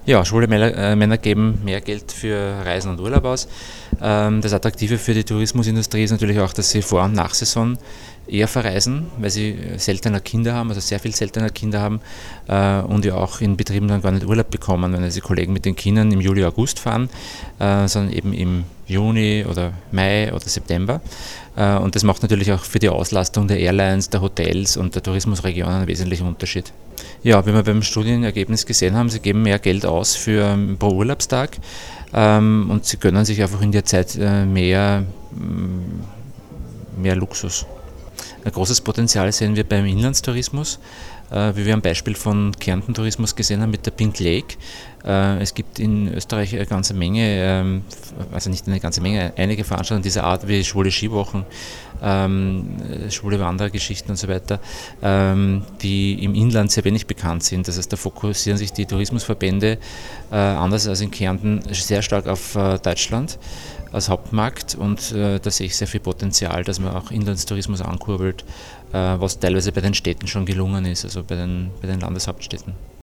Ja, schwule Männer geben mehr Geld für Reisen und Urlaub aus. Das Attraktive für die Tourismusindustrie ist natürlich auch, dass sie Vor- und Nachsaison eher verreisen, weil sie seltener Kinder haben, also sehr viel seltener Kinder haben und ja auch in Betrieben dann gar nicht Urlaub bekommen, wenn die Kollegen mit den Kindern im Juli, August fahren, sondern eben im Juni oder Mai oder September. Und das macht natürlich auch für die Auslastung der Airlines, der Hotels und der Tourismusregionen einen wesentlichen Unterschied. Ja, wie wir beim Studienergebnis gesehen haben, sie geben mehr Geld aus für pro Urlaubstag und sie gönnen sich einfach in der Zeit mehr Luxus. Ein großes Potenzial sehen wir beim Inlandstourismus, wie wir am Beispiel von Kärnten Tourismus gesehen haben mit der Pink Lake. Es gibt in Österreich eine ganze Menge, also nicht eine ganze Menge, einige Veranstaltungen dieser Art wie schwule Skiwochen, schwule Wandergeschichten und so weiter, die im Inland sehr wenig bekannt sind. Das heißt, da fokussieren sich die Tourismusverbände anders als in Kärnten sehr stark auf Deutschland als Hauptmarkt und da sehe ich sehr viel Potenzial, dass man auch Inlandstourismus ankurbelt, was teilweise bei den Städten schon gelungen ist, also bei den Landeshauptstädten.